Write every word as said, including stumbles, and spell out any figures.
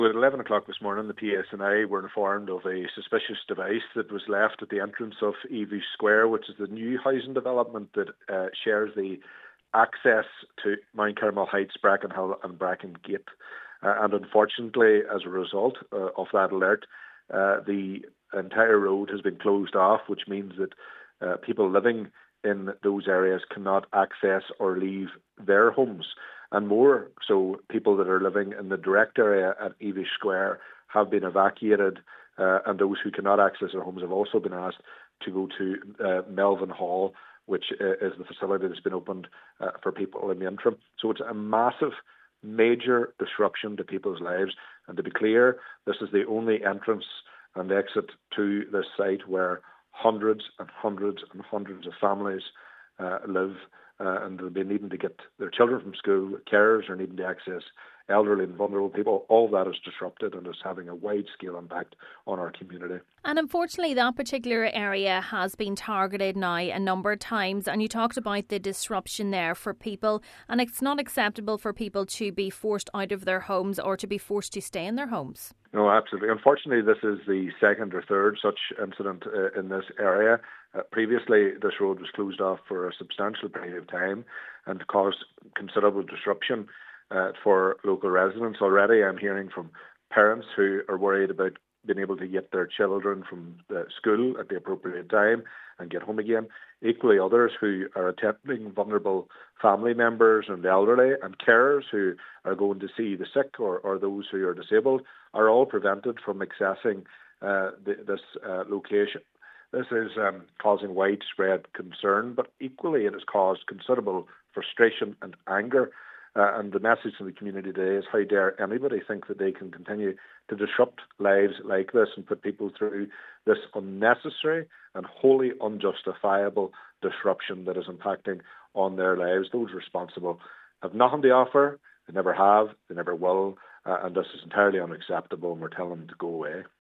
At eleven o'clock this morning, the P S N I were informed of a suspicious device that was left at the entrance of Evish Square, which is the new housing development that uh, shares the access to Mount Carmel Heights, Brackenhill and Bracken Gate. Uh, and unfortunately, as a result uh, of that alert, uh, the entire road has been closed off, which means that uh, people living in those areas cannot access or leave their homes. And more so, people that are living in the direct area at Evish Square have been evacuated, uh, and those who cannot access their homes have also been asked to go to uh, Melvin Hall, which uh, is the facility that's been opened uh, for people in the interim. So it's a massive, major disruption to people's lives. And to be clear, this is the only entrance and exit to this site where hundreds and hundreds and hundreds of families uh, live. Uh, and they'll be needing to get their children from school, carers are needing to access elderly and vulnerable people. All that is disrupted and is having a wide-scale impact on our community. And unfortunately, that particular area has been targeted now a number of times. And you talked about the disruption there for people. And it's not acceptable for people to be forced out of their homes or to be forced to stay in their homes. No, absolutely. Unfortunately, this is the second or third such incident uh, in this area. Uh, previously, this road was closed off for a substantial period of time and caused considerable disruption uh, for local residents. Already, I'm hearing from parents who are worried about being able to get their children from the school at the appropriate time and get home again. Equally, others who are attending vulnerable family members and elderly and carers who are going to see the sick or, or those who are disabled are all prevented from accessing uh, the, this uh, location. This is um, causing widespread concern, but equally it has caused considerable frustration and anger. Uh, and the message to the community today is how dare anybody think that they can continue to disrupt lives like this and put people through this unnecessary and wholly unjustifiable disruption that is impacting on their lives. Those responsible have nothing to offer, they never have, they never will, uh, and this is entirely unacceptable, and we're telling them to go away.